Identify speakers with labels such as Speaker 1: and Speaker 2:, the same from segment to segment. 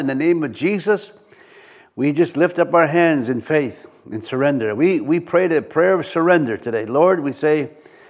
Speaker 1: In the name of Jesus, we just lift up our hands in faith and surrender. We pray the prayer of surrender today. Lord, we say,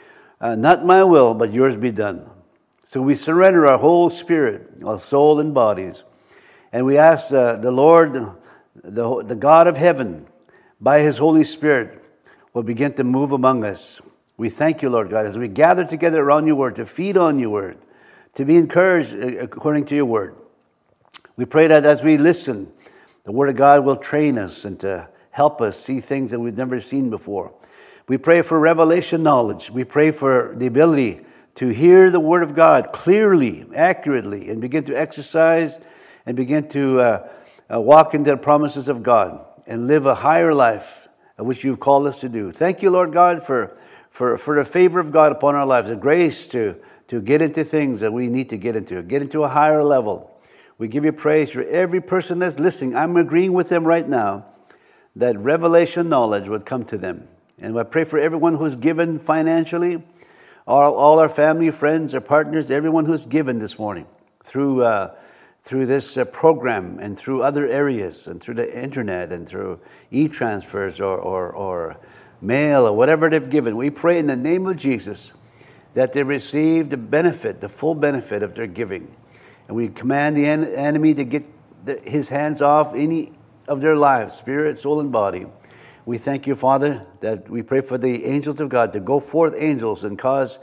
Speaker 1: not my will, but yours be done. So we surrender our whole spirit, our soul and bodies. And we ask the Lord, the God of heaven, by his Holy Spirit, will begin to move among us. We thank you, Lord God, as we gather together around your word, to feed on your word, to be encouraged according to your word. We pray that as we listen, the word of God will train us and to help us see things that we've never seen before. We pray for revelation knowledge. We pray for the ability to hear the word of God clearly, accurately, and begin to exercise and begin to walk into the promises of God and live a higher life, which you've called us to do. Thank you, Lord God, for the favor of God upon our lives, the grace to get into things that we need to get into a higher level. We give you praise for every person that's listening. I'm agreeing with them right now that revelation knowledge would come to them. And I pray for everyone who's given financially, all our family, friends, our partners, everyone who's given this morning through this program and through other areas and through the internet and through e-transfers or mail or whatever they've given. We pray in the name of Jesus that they receive the full benefit of their giving. And we command the enemy to get his hands off any of their lives, spirit, soul, and body. We thank you, Father, that we pray for the angels of God to go forth, angels, and cause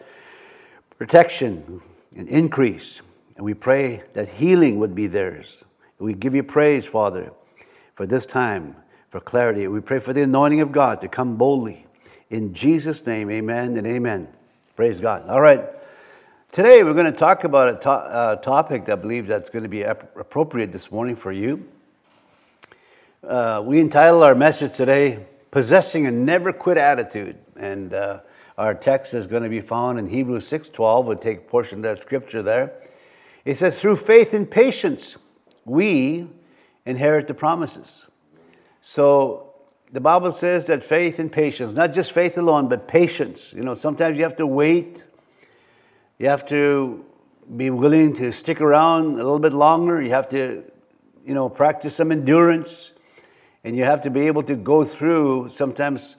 Speaker 1: protection and increase. And we pray that healing would be theirs. We give you praise, Father, for this time, for clarity. We pray for the anointing of God to come boldly. In Jesus' name, amen and amen. Praise God. All right. Today we're going to talk about a topic that I believe that's going to be appropriate this morning for you. We entitle our message today, Possessing a Never Quit Attitude. And our text is going to be found in Hebrews 6:12. We'll take a portion of that scripture there. It says, through faith and patience, we inherit the promises. So the Bible says that faith and patience, not just faith alone, but patience. You know, sometimes you have to wait. You have to be willing to stick around a little bit longer. You have to, practice some endurance. And you have to be able to go through sometimes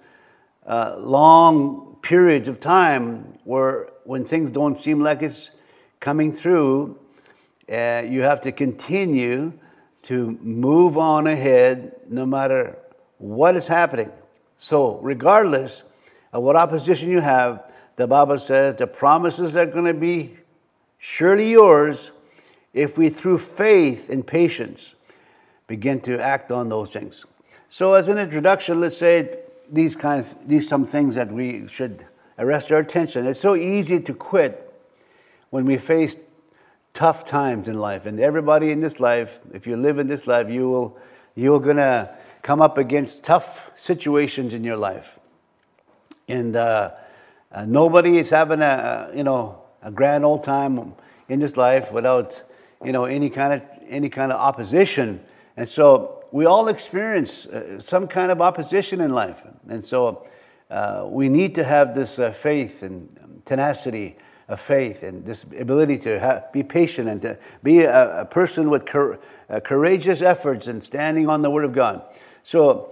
Speaker 1: long periods of time when things don't seem like it's coming through. You have to continue to move on ahead no matter what is happening. So regardless of what opposition you have, the Bible says the promises are going to be surely yours if we, through faith and patience, begin to act on those things. So as an introduction, let's say these some things that we should arrest our attention. It's so easy to quit when we face tough times in life. And everybody in this life, if you live in this life, you're going to come up against tough situations in your life. And nobody is having a grand old time in this life without any kind of opposition. And so we all experience some kind of opposition in life. And so we need to have this faith and tenacity of faith and this ability to be patient and to be a person with courageous efforts and standing on the Word of God. So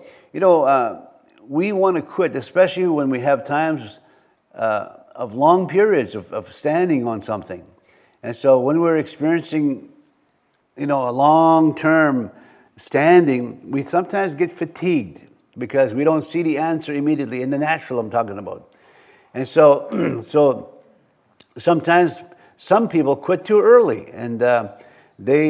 Speaker 1: we want to quit, especially when we have times of long periods of standing on something. And so when we're experiencing, a long-term standing, we sometimes get fatigued because we don't see the answer immediately, in the natural I'm talking about. And so sometimes some people quit too early and they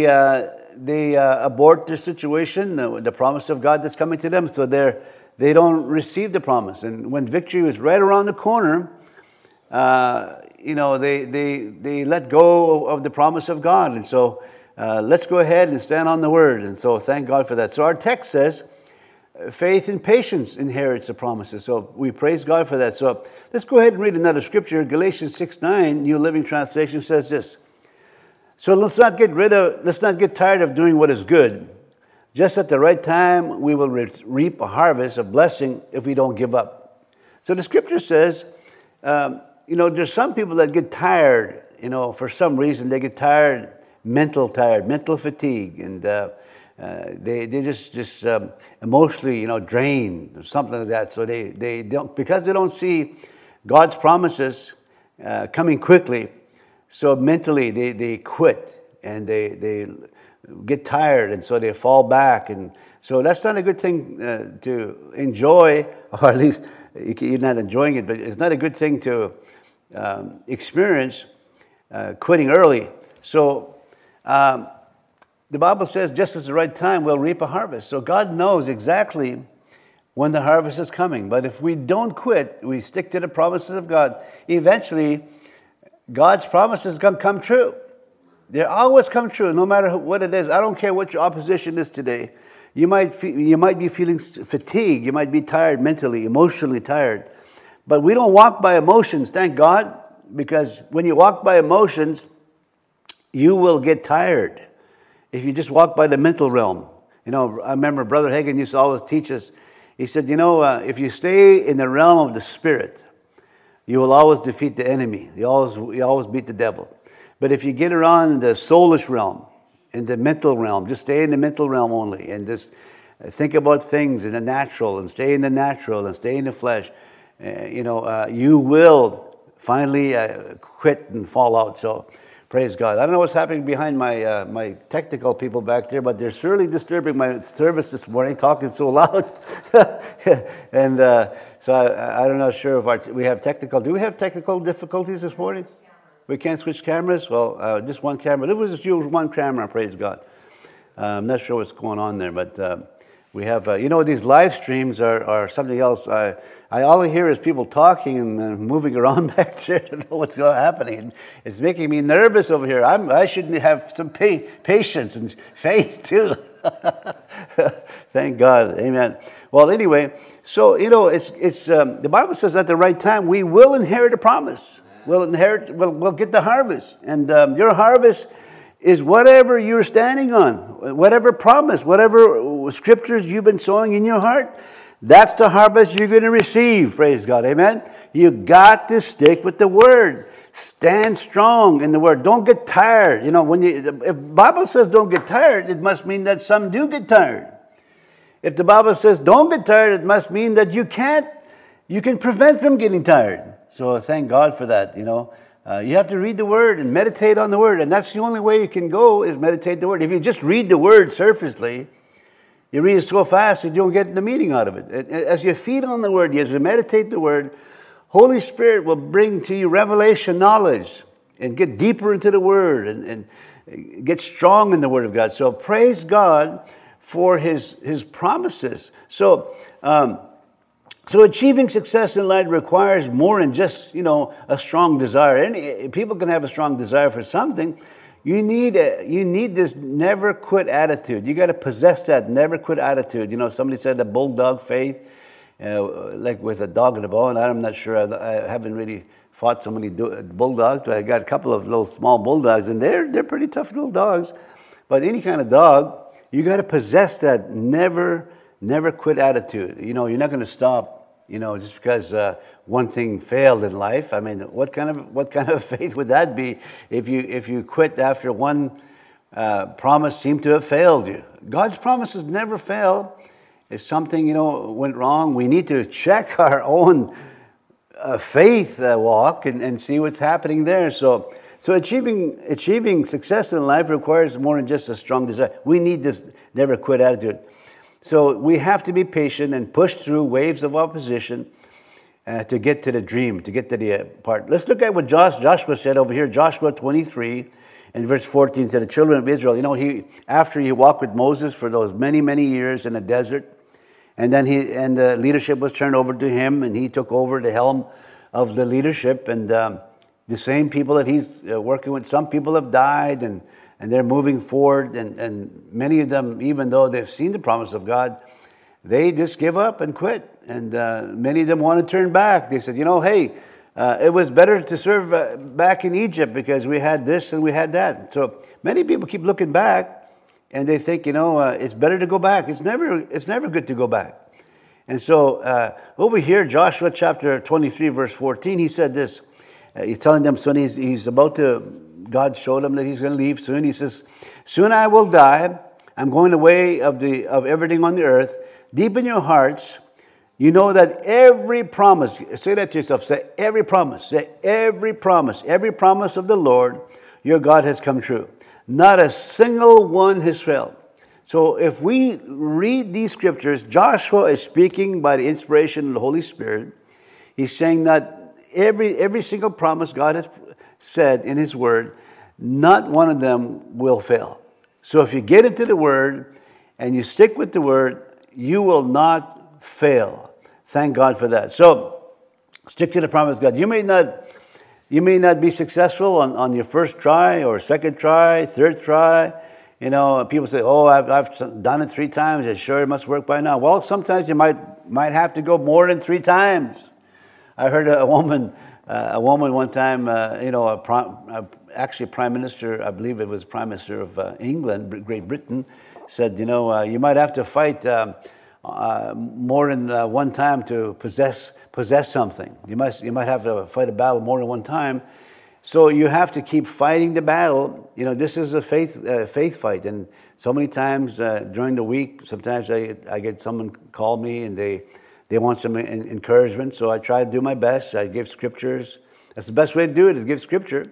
Speaker 1: abort their situation, the promise of God that's coming to them, so they don't receive the promise. And when victory was right around the corner, they let go of the promise of God. And so let's go ahead and stand on the Word. And so thank God for that. So our text says, faith and patience inherits the promises. So we praise God for that. So let's go ahead and read another scripture. Galatians 6:9, New Living Translation says this. So let's not get tired of doing what is good. Just at the right time, we will reap a harvest of blessing if we don't give up. So the scripture says, there's some people that get tired, for some reason. They get tired, mental fatigue. And they just emotionally, drained or something like that. So they don't, because they don't see God's promises coming quickly. So mentally they quit and they get tired, and so they fall back. And so that's not a good thing to enjoy, or at least you're not enjoying it, but it's not a good thing to experience quitting early. So the Bible says just at the right time we'll reap a harvest. So God knows exactly when the harvest is coming. But if we don't quit, we stick to the promises of God, eventually God's promises come true. They always come true, no matter what it is. I don't care what your opposition is today. You might be feeling fatigued. You might be tired mentally, emotionally tired. But we don't walk by emotions, thank God, because when you walk by emotions, you will get tired. If you just walk by the mental realm. I remember Brother Hagin used to always teach us. He said, if you stay in the realm of the Spirit, you will always defeat the enemy. You always beat the devil. But if you get around the soulish realm, in the mental realm, just stay in the mental realm only, and just think about things in the natural, and stay in the natural, and stay in the flesh, you will finally quit and fall out. So, praise God. I don't know what's happening behind my technical people back there, but they're certainly disturbing my service this morning, talking so loud. And so I'm not sure if we have technical. Do we have technical difficulties this morning? We can't switch cameras? Well, just one camera. There was just use one camera, praise God. I'm not sure what's going on there, but we have, these live streams are something else. I all I hear is people talking and moving around back there. I don't know what's happening. It's making me nervous over here. I should have some patience and faith too. Thank God. Amen. Well, anyway, so, it's the Bible says at the right time we will inherit a promise. We'll get the harvest. And your harvest is whatever you're standing on, whatever promise, whatever scriptures you've been sowing in your heart. That's the harvest you're going to receive. Praise God. Amen. You got to stick with the Word. Stand strong in the Word. Don't get tired. If the Bible says don't get tired, it must mean that some do get tired. If the Bible says don't get tired, it must mean that you can prevent from getting tired. So thank God for that. You have to read the Word and meditate on the Word. And that's the only way you can go, is meditate the Word. If you just read the Word surfacely, you read it so fast that you don't get the meaning out of it. As you feed on the Word, as you meditate the Word, Holy Spirit will bring to you revelation knowledge and get deeper into the Word and get strong in the Word of God. So praise God for His promises. So achieving success in life requires more than just, a strong desire. People can have a strong desire for something. You need this never quit attitude. You got to possess that never quit attitude. Somebody said a bulldog faith, like with a dog and a bone. I'm not sure. I haven't really fought so many bulldogs, but I got a couple of little small bulldogs, and they're pretty tough little dogs. But any kind of dog, you got to possess that never quit attitude. You're not going to stop. Just because one thing failed in life. I mean, what kind of faith would that be if you quit after one promise seemed to have failed you? God's promises never fail. If something went wrong, we need to check our own faith walk and see what's happening there. So achieving success in life requires more than just a strong desire. We need this never quit attitude. So we have to be patient and push through waves of opposition to get to the dream, to get to the part. Let's look at what Joshua said over here, Joshua 23 and verse 14 to the children of Israel. After he walked with Moses for those many, many years in the desert, and then the leadership was turned over to him, and he took over the helm of the leadership. And the same people that he's working with, some people have died, and they're moving forward, and many of them, even though they've seen the promise of God, they just give up and quit. And many of them want to turn back. They said, hey, it was better to serve back in Egypt because we had this and we had that. So many people keep looking back, and they think, it's better to go back. It's never good to go back. And so over here, Joshua chapter 23, verse 14, he said this. He's telling them soon he's about to. God showed him that he's going to leave soon. He says, soon I will die. I'm going the way of everything on the earth. Deep in your hearts, you know that every promise, say that to yourself, say every promise of the Lord, your God has come true. Not a single one has failed. So if we read these scriptures, Joshua is speaking by the inspiration of the Holy Spirit. He's saying that every single promise God has said in His Word, not one of them will fail. So if you get into the Word and you stick with the Word, you will not fail. Thank God for that. So stick to the promise of God. You may not be successful on your first try or second try, third try. You know, people say, "Oh, I've done it 3 times. It sure must work by now." Well, sometimes you might have to go more than 3 times. I heard a woman one time, actually Prime Minister, I believe it was Prime Minister of England, Great Britain, said, you might have to fight more than one time to possess something. You might have to fight a battle more than one time. So you have to keep fighting the battle. This is a faith fight, and so many times during the week, sometimes I get someone call me and they want some encouragement. So I try to do my best. I give scriptures. That's the best way to do it, is give scripture.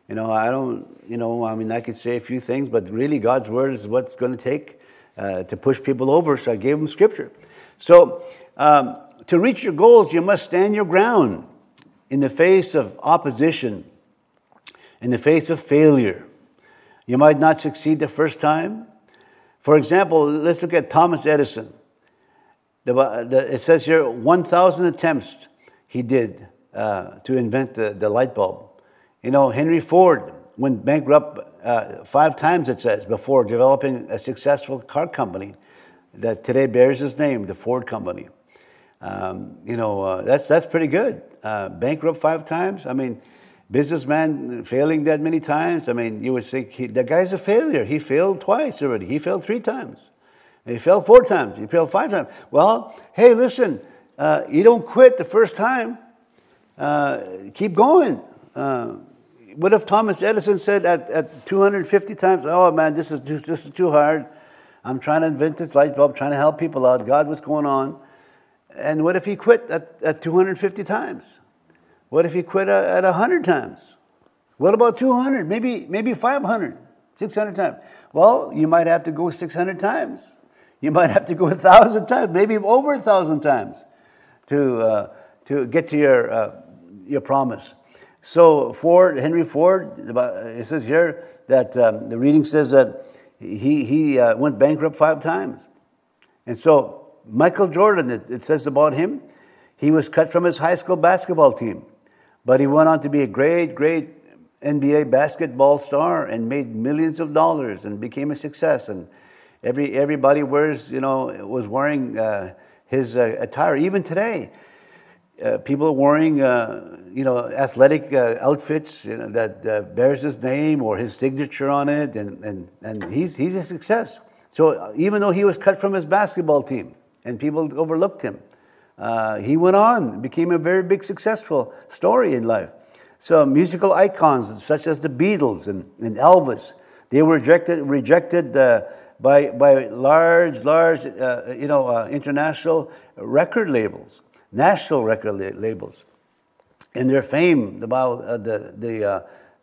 Speaker 1: I could say a few things, but really God's word is what's going to take to push people over. So I gave them scripture. So to reach your goals, you must stand your ground in the face of opposition, in the face of failure. You might not succeed the first time. For example, let's look at Thomas Edison. It says here 1,000 attempts he did to invent the light bulb. Henry Ford went bankrupt 5 times, it says, before developing a successful car company that today bears his name, the Ford Company. That's pretty good. Bankrupt 5 times. I mean, businessman failing that many times. I mean, you would think the guy's a failure. He failed twice already. He failed 3 times. He failed 4 times. He failed 5 times. Well, hey, listen, you don't quit the first time. Keep going. What if Thomas Edison said at 250 times, "Oh man, this is too hard. I'm trying to invent this light bulb, trying to help people out. God, what's going on?" And what if he quit at 250 times? What if he quit at 100 times? What about 200? Maybe 500, 600 times. Well, you might have to go 600 times. You might have to go 1,000 times, maybe over 1,000 times to get to your promise. So Henry Ford, it says here that the reading says that he went bankrupt 5 times. And so Michael Jordan, it says about him, he was cut from his high school basketball team, but he went on to be a great, great NBA basketball star and made millions of dollars and became a success. And everybody was wearing his attire. Even today, people are wearing athletic outfits that bears his name or his signature on it, and he's a success. So even though he was cut from his basketball team and people overlooked him, he went on, became a very big successful story in life. So musical icons such as the Beatles and Elvis, they were rejected by large international record labels, national record labels. And their fame, the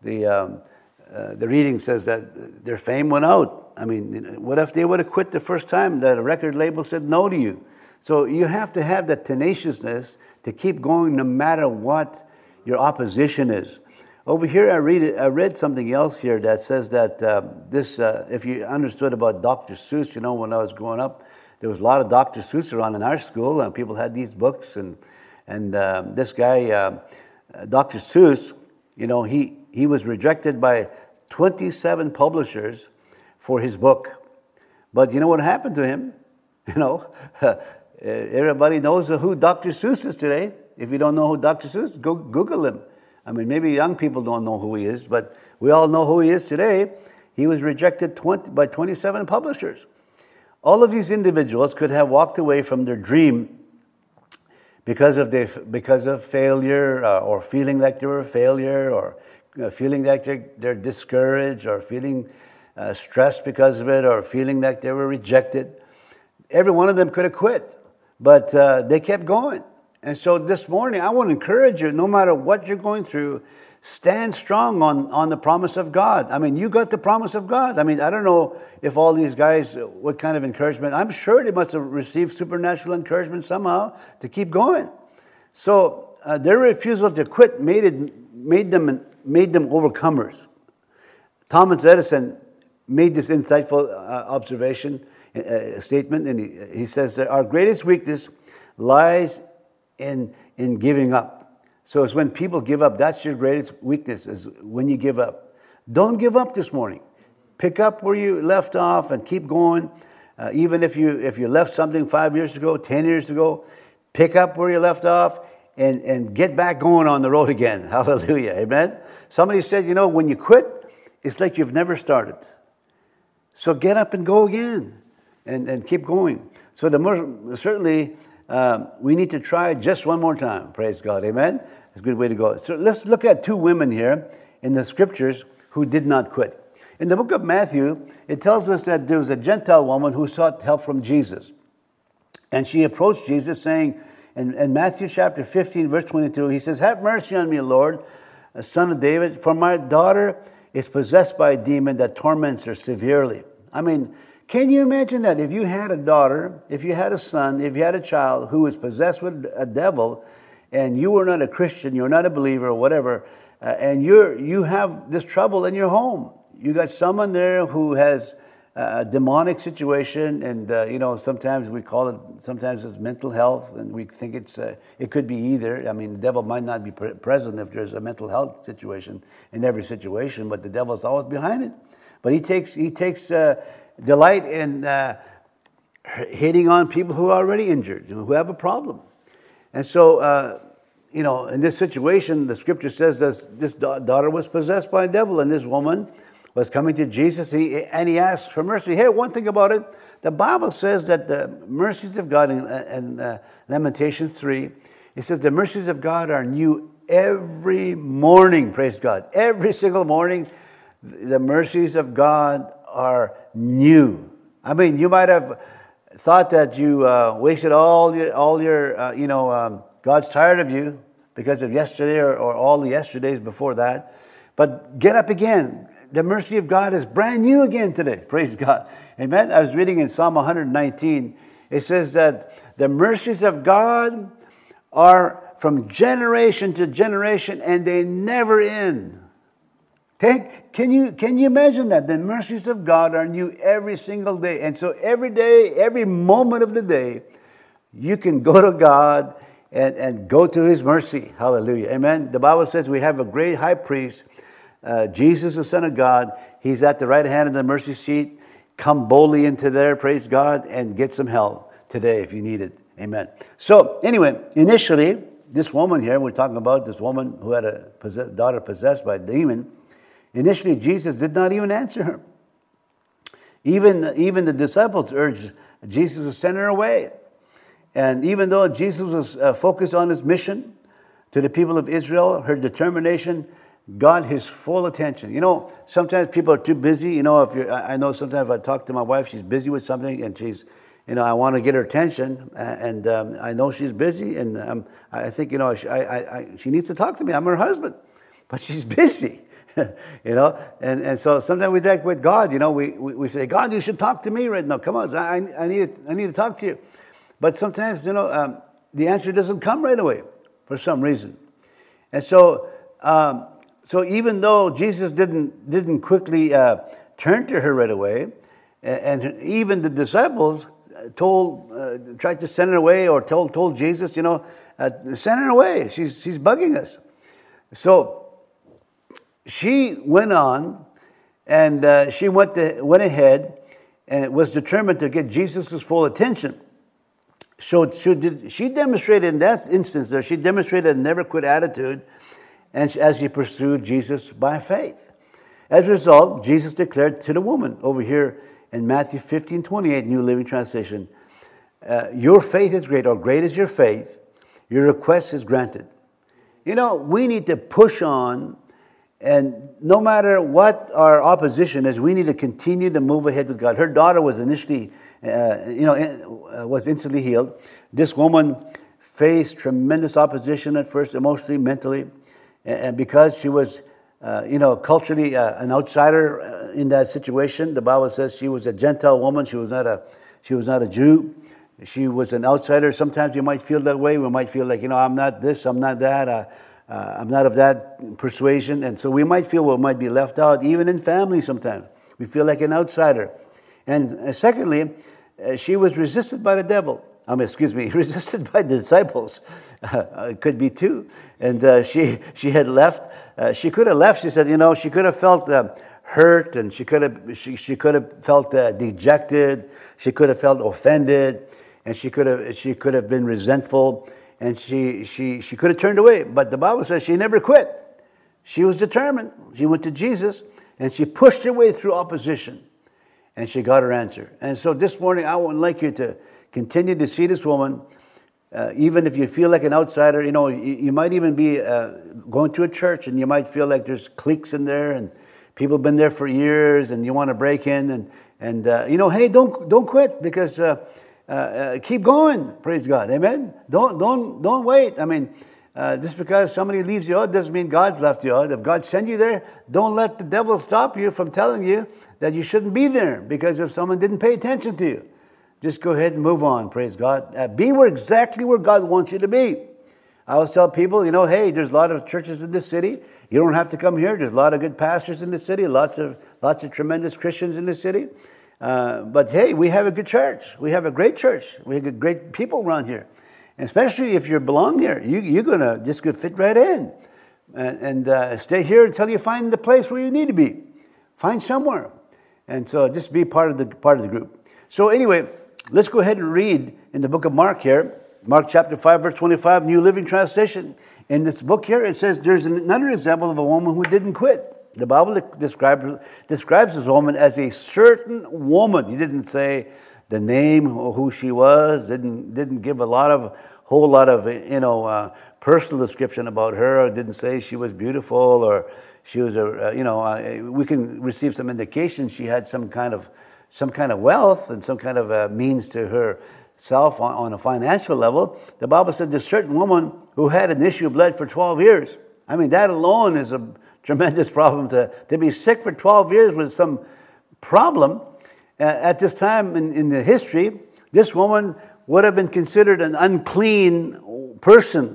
Speaker 1: reading says that their fame went out. I mean, what if they would have quit the first time that a record label said no to you? So you have to have that tenaciousness to keep going no matter what your opposition is. Over here, I read something else here that says that if you understood about Dr. Seuss, when I was growing up, there was a lot of Dr. Seuss around in our school, and people had these books, and this guy, Dr. Seuss, he was rejected by 27 publishers for his book. But you know what happened to him? Everybody knows who Dr. Seuss is today. If you don't know who Dr. Seuss is, go Google him. I mean, maybe young people don't know who he is, but we all know who he is today. He was rejected by 27 publishers. All of these individuals could have walked away from their dream because of failure, or feeling like they were a failure, or feeling like they're discouraged, or feeling stressed because of it or feeling like they were rejected. Every one of them could have quit, but they kept going. And so this morning, I want to encourage you, no matter what you're going through, stand strong on the promise of God. I mean, you got the promise of God. I mean, I don't know if all these guys, what kind of encouragement. I'm sure they must have received supernatural encouragement somehow to keep going. So their refusal to quit made them overcomers. Thomas Edison made this insightful observation, statement, and he says that our greatest weakness lies in giving up. So it's when people give up. That's your greatest weakness, is when you give up. Don't give up this morning. Pick up where you left off and keep going. Even if you left something 5 years ago, 10 years ago, pick up where you left off and get back going on the road again. Hallelujah. Amen. Somebody said, when you quit, it's like you've never started. So get up and go again and keep going. So certainly we need to try just one more time. Praise God. Amen. It's a good way to go. So let's look at two women here in the scriptures who did not quit. In the book of Matthew, it tells us that there was a Gentile woman who sought help from Jesus. And she approached Jesus saying, in Matthew chapter 15, verse 22, he says, "Have mercy on me, Lord, son of David, for my daughter is possessed by a demon that torments her severely." I mean, can you imagine that? If you had a daughter, if you had a son, if you had a child who was possessed with a devil, and you were not a Christian, you're not a believer or whatever, and you have this trouble in your home. You got someone there who has a demonic situation, and sometimes we call it, sometimes it's mental health, and we think it could be either. I mean, the devil might not be present if there's a mental health situation in every situation, but the devil's always behind it. But he takes delight in hitting on people who are already injured, who have a problem. And so, in this situation, the scripture says that this daughter was possessed by a devil, and this woman was coming to Jesus, and he asked for mercy. Hey, one thing about it, the Bible says that the mercies of God in Lamentations 3, it says the mercies of God are new every morning, praise God. Every single morning, the mercies of God are new. I mean, you might have thought that you wasted all your God's tired of you because of yesterday or all the yesterdays before that. But get up again. The mercy of God is brand new again today. Praise God. Amen. I was reading in Psalm 119. It says that the mercies of God are from generation to generation, and they never end. Can you imagine that? The mercies of God are new every single day. And so every day, every moment of the day, you can go to God and go to His mercy. Hallelujah. Amen. The Bible says we have a great high priest, Jesus, the Son of God. He's at the right hand of the mercy seat. Come boldly into there, praise God, and get some help today if you need it. Amen. So anyway, initially, this woman here, we're talking about this woman who had a daughter possessed by a demon. Initially, Jesus did not even answer her. Even the disciples urged Jesus to send her away. And even though Jesus was focused on his mission to the people of Israel, her determination got his full attention. Sometimes people are too busy. I know sometimes if I talk to my wife, she's busy with something, and she's, I want to get her attention, and I know she's busy, and I think, she needs to talk to me. I'm her husband, but she's busy. And so sometimes we think with God, we say, God, you should talk to me right now. Come on, I need to talk to you. But sometimes, the answer doesn't come right away for some reason. And so even though Jesus didn't quickly turn to her right away, and even the disciples tried to send her away, or told Jesus, send her away. She's bugging us. So she went on, and she went ahead, and was determined to get Jesus' full attention. So she demonstrated in that instance there, she demonstrated a never quit attitude, and as she pursued Jesus by faith. As a result, Jesus declared to the woman over here in Matthew 15:28, New Living Translation, your faith is great, or great is your faith, your request is granted. We need to push on And no matter what our opposition is, we need to continue to move ahead with God. Her daughter was initially, was instantly healed. This woman faced tremendous opposition at first, emotionally, mentally, and because she was, culturally an outsider in that situation. The Bible says she was a Gentile woman. She was not a Jew. She was an outsider. Sometimes you might feel that way. We might feel like, I'm not this, I'm not that. I'm not of that persuasion. And so we might feel we might be left out, even in family sometimes. We feel like an outsider. And secondly, she was resisted by the devil. Resisted by the disciples. It could be two. And she had left. She could have left. She said, she could have felt hurt, and she could have felt dejected. She could have felt offended, and she could have been resentful. And she could have turned away. But the Bible says she never quit. She was determined. She went to Jesus, and she pushed her way through opposition. And she got her answer. And so this morning, I would like you to continue to see this woman. Even if you feel like an outsider, you might even be going to a church, and you might feel like there's cliques in there, and people have been there for years, and you want to break in. And hey, don't quit, because... keep going, praise God, amen. Don't wait. Just because somebody leaves you out doesn't mean God's left you out. If God sent you there, don't let the devil stop you from telling you that you shouldn't be there, because if someone didn't pay attention to you, just go ahead and move on, praise God. Be exactly where God wants you to be. I always tell people, hey, there's a lot of churches in this city. You don't have to come here. There's a lot of good pastors in the city, lots of tremendous Christians in the city. But hey, we have a good church. We have a great church. We have great people around here. And especially if you belong here, you're going to just fit right in. And stay here until you find the place where you need to be. Find somewhere. And so just be part of the group. So anyway, let's go ahead and read in the book of Mark here. Mark chapter 5, verse 25, New Living Translation. In this book here, it says there's another example of a woman who didn't quit. The Bible describes this woman as a certain woman. He didn't say the name or who she was. Didn't give a whole lot of personal description about her. Or didn't say she was beautiful, or she was we can receive some indication she had some kind of wealth and some kind of means to herself on a financial level. The Bible said this certain woman who had an issue of blood for 12 years. That alone is a tremendous problem, to be sick for 12 years with some problem. At this time in the history, this woman would have been considered an unclean person,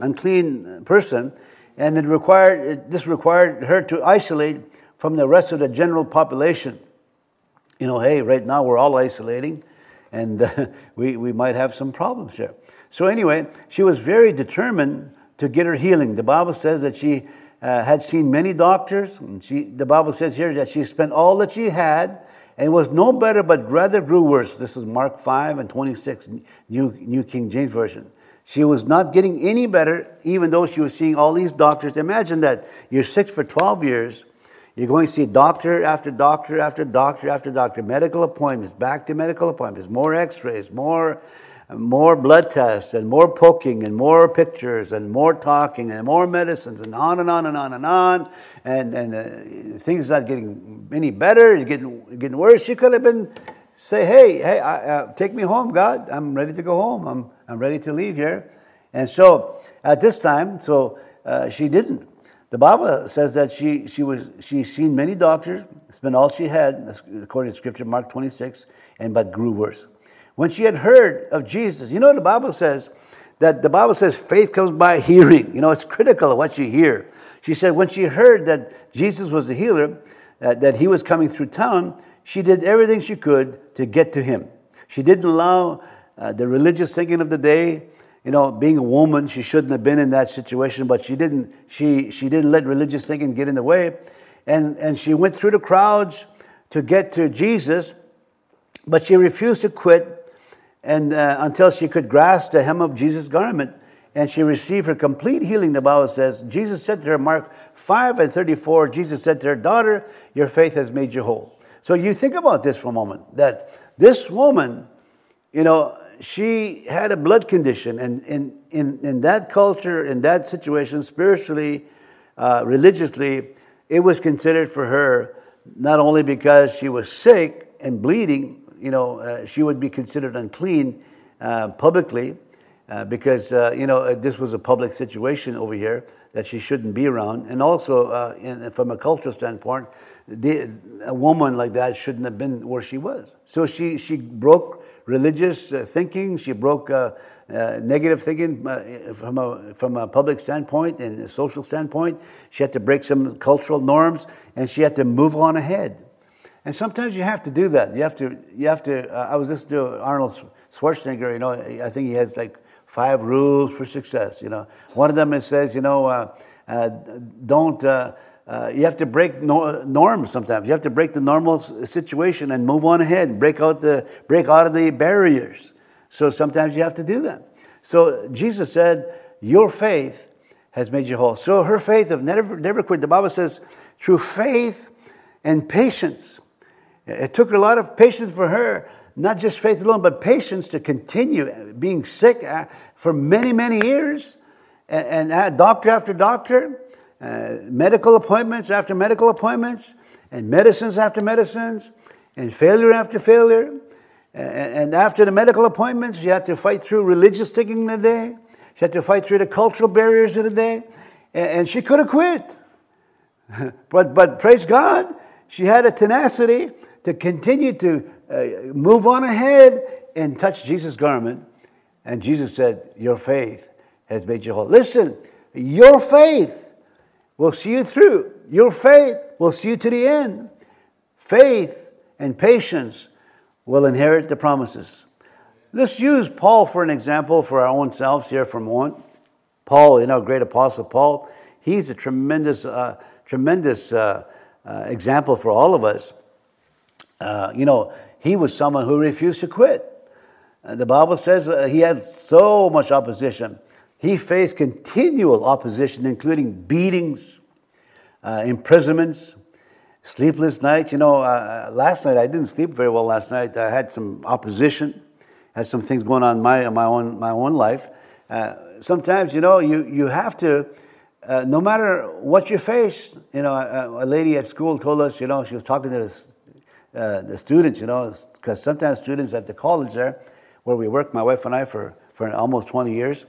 Speaker 1: and this required her to isolate from the rest of the general population. Hey, right now we're all isolating, and we might have some problems here. So anyway, she was very determined to get her healing. The Bible says that she had seen many doctors. The Bible says here that she spent all that she had and was no better, but rather grew worse. This is Mark 5 and 26, New King James Version. She was not getting any better, even though she was seeing all these doctors. Imagine that you're sick for 12 years. You're going to see doctor after doctor after doctor after doctor, medical appointments, back to medical appointments, more x-rays, more blood tests, and more poking, and more pictures, and more talking, and more medicines, and on and on and on and on. And things not getting any better. It's getting worse. She could have been say, hey, take me home, God. I'm ready to go home. I'm ready to leave here. And so at this time, she didn't. The Bible says that she's seen many doctors, spent all she had, according to Scripture, Mark 26, but grew worse. When she had heard of Jesus, the Bible says faith comes by hearing. It's critical of what you hear. She said when she heard that Jesus was the healer, that he was coming through town, she did everything she could to get to him. She didn't allow the religious thinking of the day. Being a woman, she shouldn't have been in that situation, but she didn't let religious thinking get in the way. And she went through the crowds to get to Jesus, but she refused to quit until she could grasp the hem of Jesus' garment, and she received her complete healing. The Bible says, Jesus said to her, Mark 5 and 34, Jesus said to her, daughter, your faith has made you whole. So you think about this for a moment, that this woman, she had a blood condition, and in that culture, in that situation, spiritually, religiously, it was considered for her, not only because she was sick and bleeding, she would be considered unclean publicly because, this was a public situation over here that she shouldn't be around. And also, from a cultural standpoint, a woman like that shouldn't have been where she was. So she broke religious thinking. She broke negative thinking from a public standpoint and a social standpoint. She had to break some cultural norms, and she had to move on ahead. And sometimes you have to do that. You have to. I was listening to Arnold Schwarzenegger. I think he has like 5 rules for success. One of them it says, don't. You have to break norms sometimes. You have to break the normal situation and move on ahead and break out of the barriers. So sometimes you have to do that. So Jesus said, your faith has made you whole. So her faith have never quit. The Bible says, through faith and patience. It took a lot of patience for her, not just faith alone, but patience to continue being sick for many, many years. And doctor after doctor, medical appointments after medical appointments, and medicines after medicines, and failure after failure. And after the medical appointments, you had to fight through religious thinking of the day. She had to fight through the cultural barriers of the day. And she could have quit. But praise God, she had a tenacity to continue to move on ahead and touch Jesus' garment. And Jesus said, your faith has made you whole. Listen, your faith will see you through. Your faith will see you to the end. Faith and patience will inherit the promises. Let's use Paul for an example for our own selves here from one. Paul, great apostle Paul, he's a tremendous example for all of us. He was someone who refused to quit. The Bible says he had so much opposition. He faced continual opposition, including beatings, imprisonments, sleepless nights. Last night I didn't sleep very well. Last night I had some opposition, had some things going on in my own life. Sometimes you have to, no matter what you face. A lady at school told us, she was talking to the students, because sometimes students at the college there, where we work, my wife and I for almost 20 years,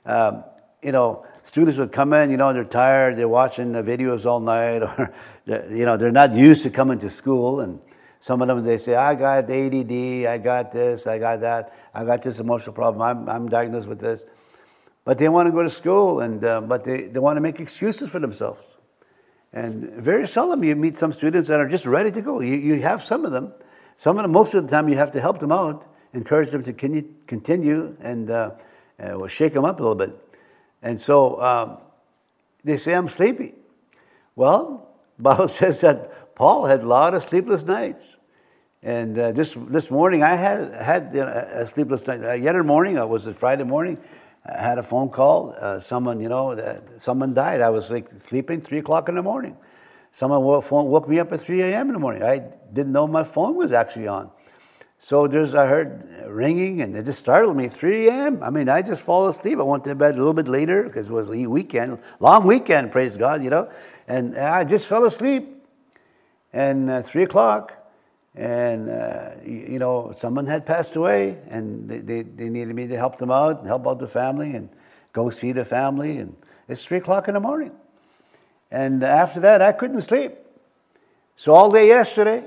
Speaker 1: students would come in, they're tired, they're watching the videos all night, or they're not used to coming to school, and some of them, they say, I got ADD, I got this, I got that, I got this emotional problem, I'm diagnosed with this. But they want to go to school, and but they want to make excuses for themselves. And very seldom you meet some students that are just ready to go. You have some of them. Most of the time you have to help them out, encourage them to continue, and shake them up a little bit. And so they say, I'm sleepy. Well, the Bible says that Paul had a lot of sleepless nights. And this morning I had a sleepless night. Yesterday morning, it was a Friday morning, I had a phone call. Someone died. I was sleeping 3 o'clock in the morning. Someone woke me up at 3 a.m. in the morning. I didn't know my phone was actually on. So I heard ringing, and it just startled me. 3 a.m. I mean, I just fall asleep. I went to bed a little bit later because it was a weekend, long weekend, praise God, And I just fell asleep. And 3 o'clock, and someone had passed away, and they needed me to help them out and help out the family and go see the family. And it's 3 o'clock in the morning. And after that, I couldn't sleep. So all day yesterday,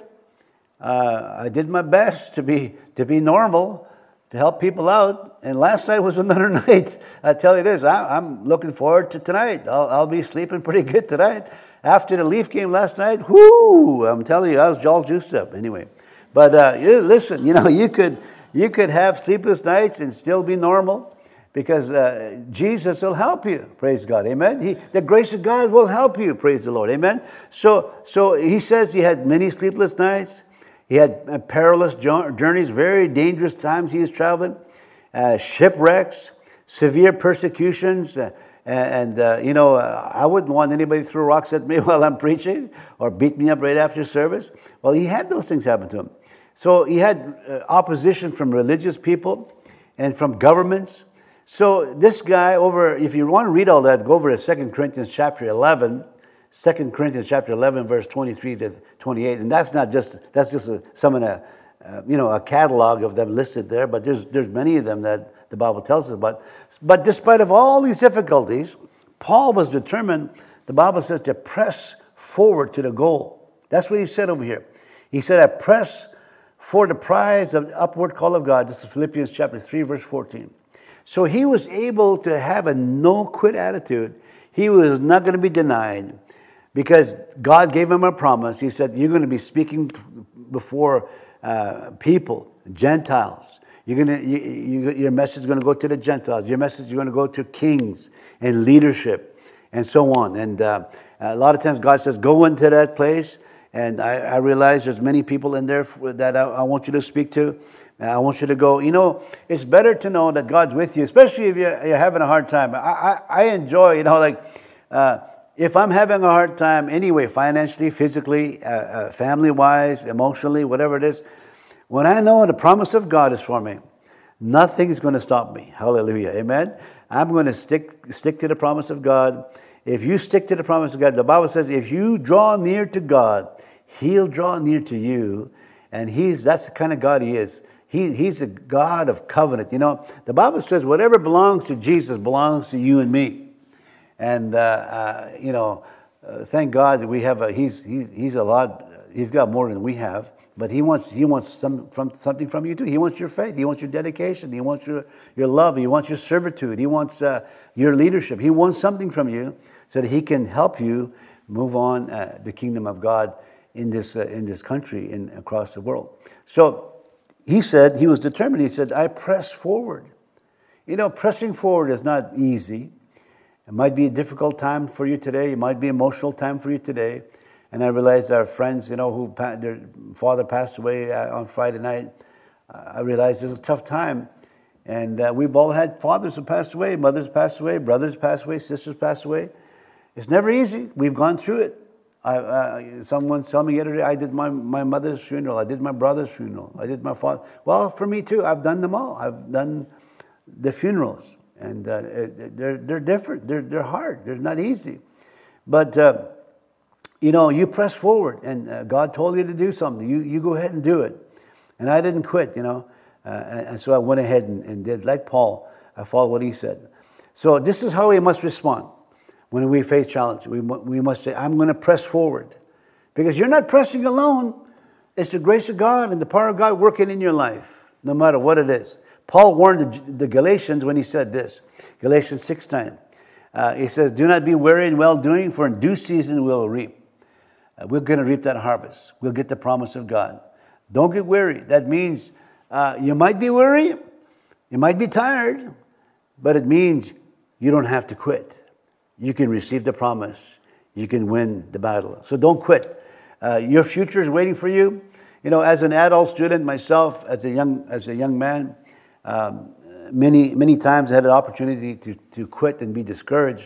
Speaker 1: I did my best to be normal, to help people out. And last night was another night. I tell you this, I'm looking forward to tonight. I'll be sleeping pretty good tonight. After the Leaf game last night, whoo! I'm telling you, I was all juiced up. Anyway, but listen, you could have sleepless nights and still be normal, because Jesus will help you. Praise God, amen. The grace of God will help you. Praise the Lord, amen. So he says he had many sleepless nights. He had perilous journeys, very dangerous times he was traveling, shipwrecks, severe persecutions. I wouldn't want anybody to throw rocks at me while I'm preaching or beat me up right after service. Well, he had those things happen to him. So he had opposition from religious people and from governments. So this guy if you want to read all that, go over to 2 Corinthians chapter 11. 2 Corinthians chapter 11, verse 23 to 28. And that's just some of the, a catalog of them listed there, but there's many of them that the Bible tells us about. But despite of all these difficulties, Paul was determined, the Bible says, to press forward to the goal. That's what he said over here. He said, I press for the prize of the upward call of God. This is Philippians chapter 3, verse 14. So he was able to have a no-quit attitude. He was not going to be denied because God gave him a promise. He said, you're going to be speaking before people, Gentiles. Your message is going to go to the Gentiles. Your message is going to go to kings and leadership and so on. And a lot of times God says, go into that place. And I realize there's many people in there that I want you to speak to. I want you to go. It's better to know that God's with you, especially if you're having a hard time. I enjoy, if I'm having a hard time anyway, financially, physically, family-wise, emotionally, whatever it is, when I know the promise of God is for me, nothing is going to stop me. Hallelujah. Amen. I'm going to stick to the promise of God. If you stick to the promise of God, the Bible says, if you draw near to God, He'll draw near to you. And that's the kind of God He is. He's a God of covenant. The Bible says whatever belongs to Jesus belongs to you and me. And, thank God that we have he's a lot, He's got more than we have. But He wants something from you too. He wants your faith. He wants your dedication. He wants your love. He wants your servitude. He wants your leadership. He wants something from you so that He can help you move on the kingdom of God in this country and across the world. So he said, he was determined. He said, I press forward. Pressing forward is not easy. It might be a difficult time for you today. It might be an emotional time for you today. And I realized our friends, who their father passed away on Friday night, I realized it was a tough time. And we've all had fathers who passed away, mothers passed away, brothers passed away, sisters passed away. It's never easy. We've gone through it. Someone told me yesterday, I did my mother's funeral, I did my brother's funeral, I did my father. Well, for me too, I've done them all. I've done the funerals. And they're different. They're hard. They're not easy. But... you press forward, and God told you to do something. You go ahead and do it. And I didn't quit, and so I went ahead and did. Like Paul, I followed what he said. So this is how we must respond when we face challenges. We must say, I'm going to press forward. Because you're not pressing alone. It's the grace of God and the power of God working in your life, no matter what it is. Paul warned the Galatians when he said this, Galatians 6:9. He says, do not be weary in well-doing, for in due season we'll reap. We're going to reap that harvest. We'll get the promise of God. Don't get weary. That means you might be weary, you might be tired, but it means you don't have to quit. You can receive the promise. You can win the battle. So don't quit. Your future is waiting for you. As an adult student myself, as a young man, many times I had an opportunity to quit and be discouraged.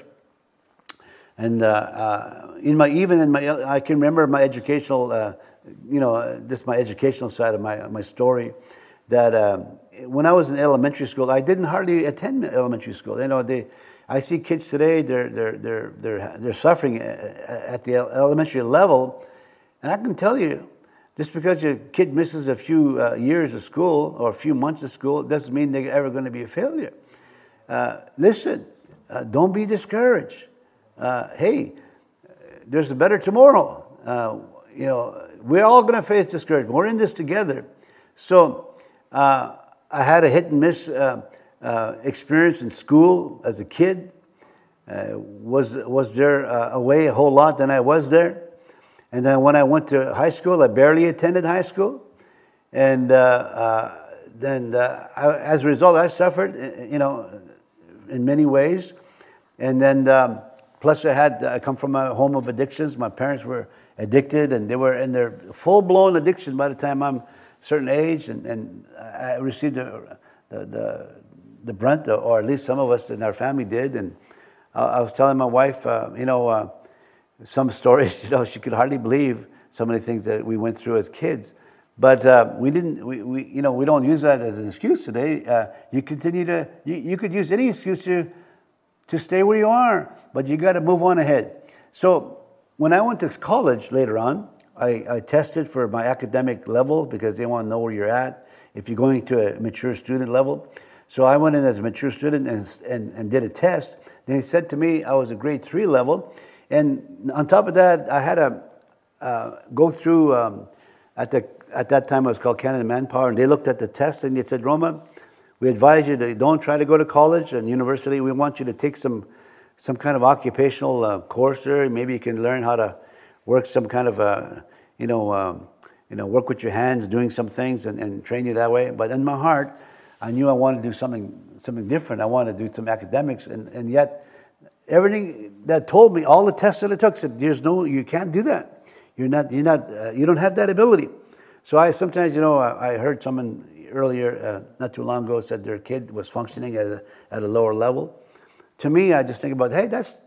Speaker 1: And I can remember my educational, this is my educational side of my story, that when I was in elementary school, I didn't hardly attend elementary school. I see kids today; they're suffering at the elementary level, and I can tell you, just because your kid misses a few years of school or a few months of school, it doesn't mean they're ever going to be a failure. Listen, don't be discouraged. Hey, there's a better tomorrow. We're all going to face discouragement. We're in this together. So I had a hit and miss experience in school as a kid. Was there away a whole lot than I was there. And then when I went to high school, I barely attended high school. And then as a result, I suffered, in many ways. And then plus I come from a home of addictions. My parents were addicted, and they were in their full-blown addiction by the time I'm a certain age. And I received the brunt, or at least some of us in our family did. And I was telling my wife, some stories, she could hardly believe some of the things that we went through as kids. But we don't use that as an excuse today. You could use any excuse to stay where you are, but you got to move on ahead. So when I went to college later on, I tested for my academic level because they want to know where you're at if you're going to a mature student level. So I went in as a mature student and did a test. Then he said to me I was a grade 3 level. And on top of that, I had to go through, at that time it was called Canada Manpower, and they looked at the test and they said, Roma, we advise you to don't try to go to college and university. We want you to take some kind of occupational course there. Maybe you can learn how to work some kind of, work with your hands, doing some things and train you that way. But in my heart, I knew I wanted to do something different. I wanted to do some academics, and yet everything that told me, all the tests that I took said, you can't do that. You don't have that ability. So I sometimes, I heard someone earlier, not too long ago, said their kid was functioning at a lower level. To me, I just think about, hey, that's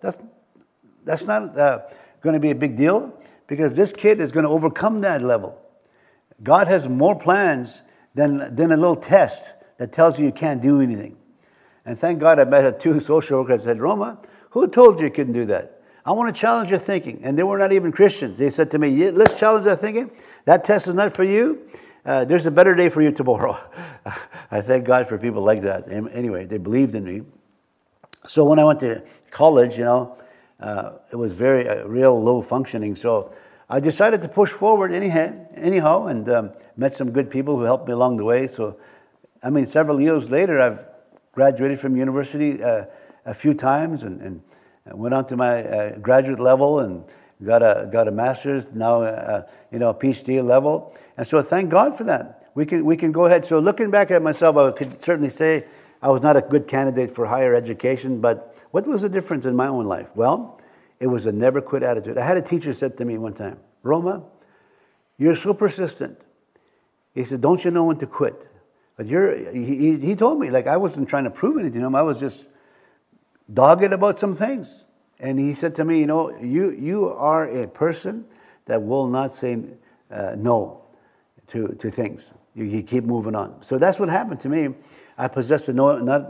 Speaker 1: not going to be a big deal because this kid is going to overcome that level. God has more plans than a little test that tells you can't do anything. And thank God I met 2 social workers that said, Roma, who told you couldn't do that? I want to challenge your thinking. And they were not even Christians. They said to me, yeah, let's challenge that thinking. That test is not for you. There's a better day for you tomorrow. I thank God for people like that. Anyway, they believed in me. So when I went to college, it was very real low functioning. So I decided to push forward anyhow, and met some good people who helped me along the way. So, several years later, I've graduated from university a few times and went on to my graduate level and got a master's, now a PhD level. And so thank God for that. We can go ahead. So looking back at myself, I could certainly say I was not a good candidate for higher education, but what was the difference in my own life? Well, it was a never quit attitude. I had a teacher said to me one time, Roma, you're so persistent. He said, don't you know when to quit? But he told me, I wasn't trying to prove anything to him. I was just dogged about some things. And he said to me, you are a person that will not say no to things. You keep moving on. So that's what happened to me. I possessed a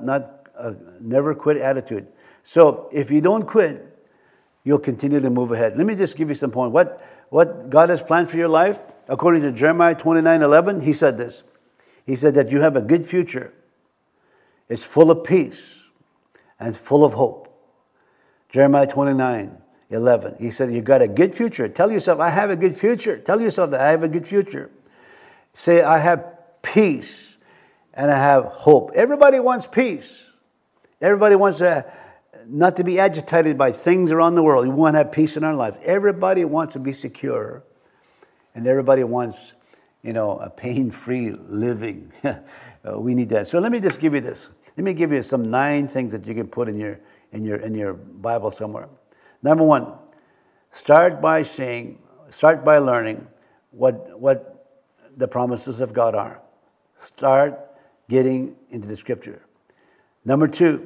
Speaker 1: never quit attitude. So if you don't quit, you'll continue to move ahead. Let me just give you some points. What God has planned for your life, according to Jeremiah 29:11, he said this. He said that you have a good future. It's full of peace and full of hope. Jeremiah 29:11. He said, you got a good future. Tell yourself, I have a good future. Tell yourself that I have a good future. Say, I have peace and I have hope. Everybody wants peace. Everybody wants not to be agitated by things around the world. We want to have peace in our lives. Everybody wants to be secure. And everybody wants, a pain-free living. We need that. So let me just give you this. Let me give you some 9 things that you can put in your Bible somewhere. Number 1, start by learning what the promises of God are. Start getting into the Scripture. Number 2,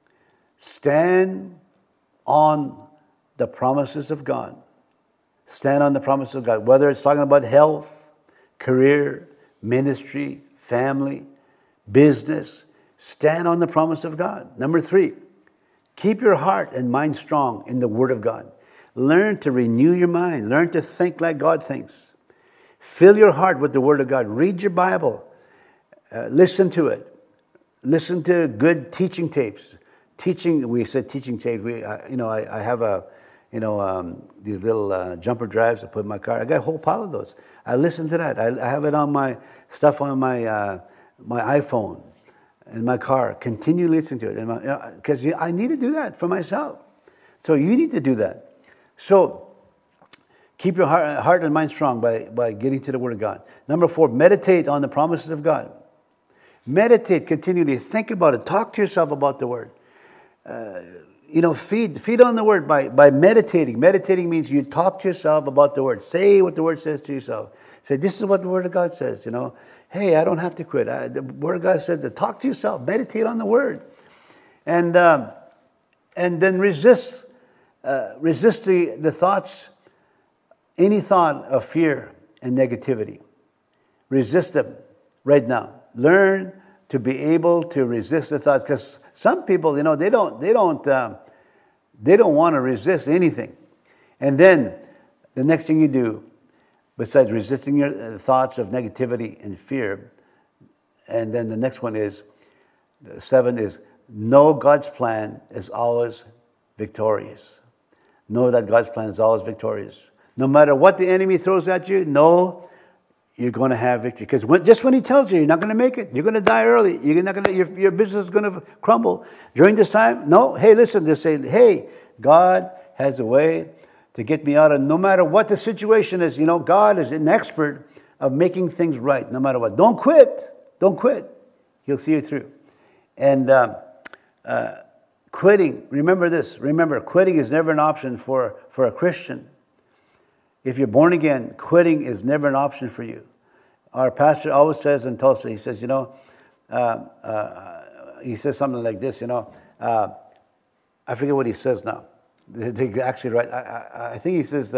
Speaker 1: stand on the promises of God. Stand on the promises of God. Whether it's talking about health, career, ministry, family, business, stand on the promise of God. Number 3, keep your heart and mind strong in the Word of God. Learn to renew your mind. Learn to think like God thinks. Fill your heart with the Word of God. Read your Bible. Listen to it. Listen to good teaching tapes. We said teaching tapes. I have these little jumper drives I put in my car. I got a whole pile of those. I listen to that. I have it on my iPhone in my car. Continue listening to it because I need to do that for myself. So you need to do that. So keep your heart and mind strong by getting to the Word of God. Number 4, meditate on the promises of God. Meditate continually. Think about it. Talk to yourself about the Word. Feed on the Word by meditating. Meditating means you talk to yourself about the Word. Say what the Word says to yourself. Say, this is what the Word of God says. Hey, I don't have to quit. The Word of God says to talk to yourself. Meditate on the Word, and then resist the thoughts, any thought of fear and negativity. Resist them right now. Learn to be able to resist the thoughts, because some people, they don't want to resist anything. And then the next thing you do, besides resisting your thoughts of negativity and fear, and then the next one is, 7 is, know God's plan is always victorious. Know that God's plan is always victorious. No matter what the enemy throws at you, know you're going to have victory. Because just when he tells you you're not going to make it, you're going to die early, your business is going to crumble. During this time, no, hey, listen, they say, hey, God has a way to get me out of no matter what the situation is. God is an expert of making things right, no matter what. Don't quit. Don't quit. He'll see you through. And quitting, remember this. Remember, quitting is never an option for a Christian. If you're born again, quitting is never an option for you. Our pastor always says in Tulsa, he says, he says something like this, I forget what he says now. They're actually right. I think he says,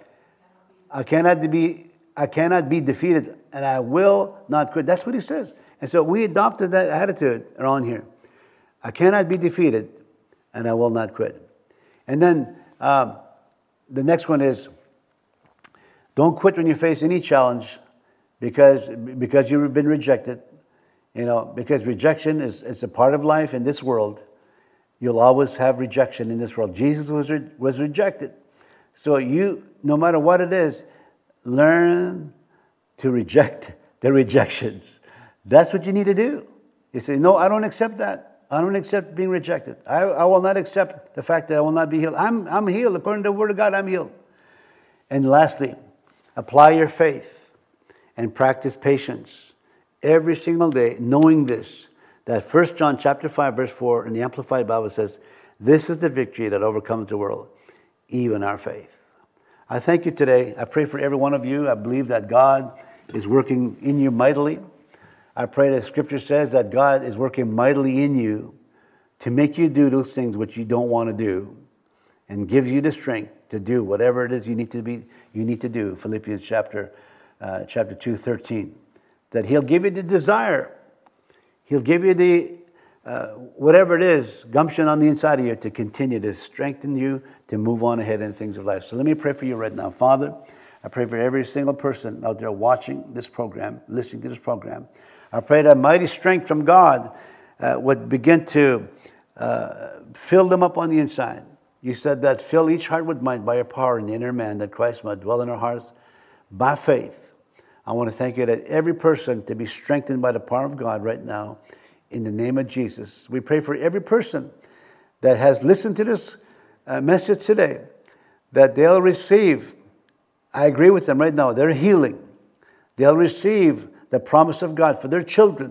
Speaker 1: I cannot be defeated, and I will not quit. That's what he says. And so we adopted that attitude around here. I cannot be defeated, and I will not quit. And then the next one is, don't quit when you face any challenge because you've been rejected. Because rejection is a part of life in this world. You'll always have rejection in this world. Jesus was rejected. So no matter what it is, learn to reject the rejections. That's what you need to do. You say, no, I don't accept that. I don't accept being rejected. I will not accept the fact that I will not be healed. I'm healed. According to the Word of God, I'm healed. And lastly, apply your faith and practice patience every single day, knowing this, that 1 John chapter 5, verse 4 in the Amplified Bible says, this is the victory that overcomes the world, even our faith. I thank you today. I pray for every one of you. I believe that God is working in you mightily. I pray that Scripture says that God is working mightily in you to make you do those things which you don't want to do, and gives you the strength to do whatever it is you need to do. Philippians chapter 2:13. That He'll give you the desire. He'll give you the whatever it is, gumption on the inside of you to continue to strengthen you to move on ahead in things of life. So let me pray for you right now. Father, I pray for every single person out there watching this program, listening to this program. I pray that mighty strength from God would begin to fill them up on the inside. You said that fill each heart with might by your power in the inner man, that Christ might dwell in our hearts by faith. I want to thank you that every person to be strengthened by the power of God right now in the name of Jesus. We pray for every person that has listened to this message today, that they'll receive, I agree with them right now, their healing. They'll receive the promise of God for their children.